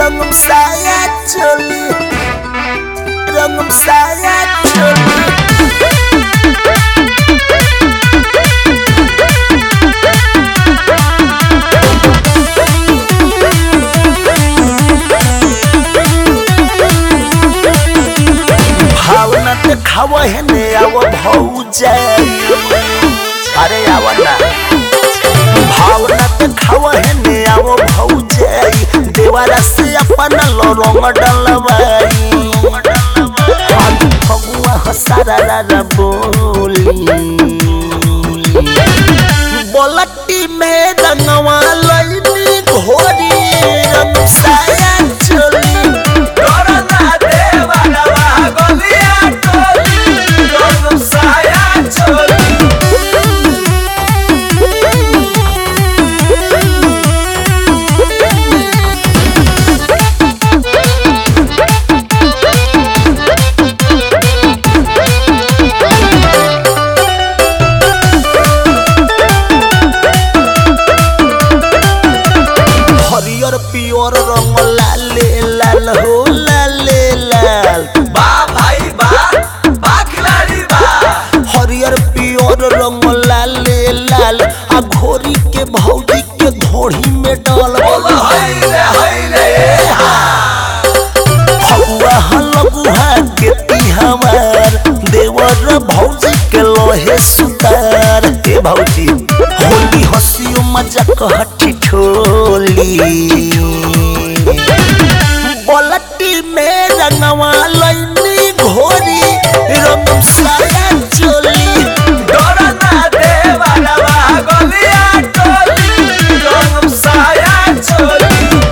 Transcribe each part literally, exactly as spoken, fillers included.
Rangum saya coli, rangum saya coli. भावना देखाव है ने आव भौजाई, अरे आव ना। भावना देखाव है ने आव भौजाई, देवारा से अपन रंग डलवाई। फगुआ हसारा रा बोली, बोलटी में रंगवा लईनी घोरी, रंग साया चोली। हरियर पियर रंग लाले लाल हो लाले लाल, बा भाई बा बा खिलाड़ी बा। हरियर पियर रंग लाले लाल, आ घोरी के भौजी के घोड़ी में डाल। हाय रे हाय रे फगुआ हलगुहा के तिहार, देवर भौजी के लोहे सुतार। ए भौजी होली हंसियो मजाक हठी ठोली, बोलटी में रंगवा लईनी घोरी, रंग साया चोली। डोरा ना देवरवा गलिया टोली, रंग साया चोली।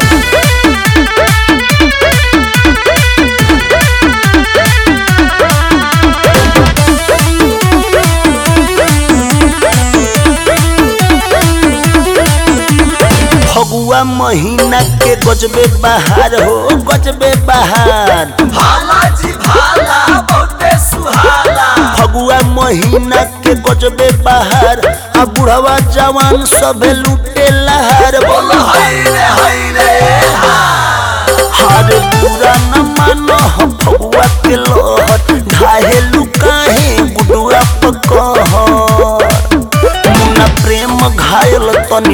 फगुआ महीना के गजबे बहार हो गजबे बहार, भाला जी भाला बहुते सुहाला। फगुआ महीना के गजबे बहार, आ बुढ़वा जवान सबे लूटे लहार। बोल हाय रे हाय रे हार बुरा न मानो हम फगुआ के लहर, ढाहे लुकाहे गुडुआ पकहर। मुन्ना प्रेम घायल तनी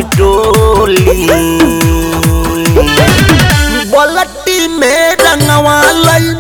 टोली, बोलटी में रंगवा लई